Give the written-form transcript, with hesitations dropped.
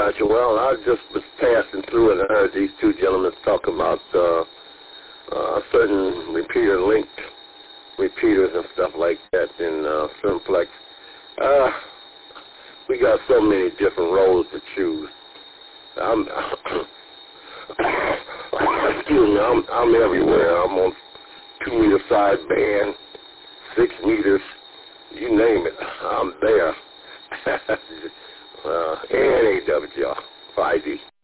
Nigel. Well, I just was passing through and I heard these two gentlemen talk about certain repeater-linked repeaters and stuff like that in Simplex. We got so many different roles to choose. Excuse me, I'm everywhere. I'm on 2-meter sideband, 6 meters, you name it, I'm there. And AWR, 5D.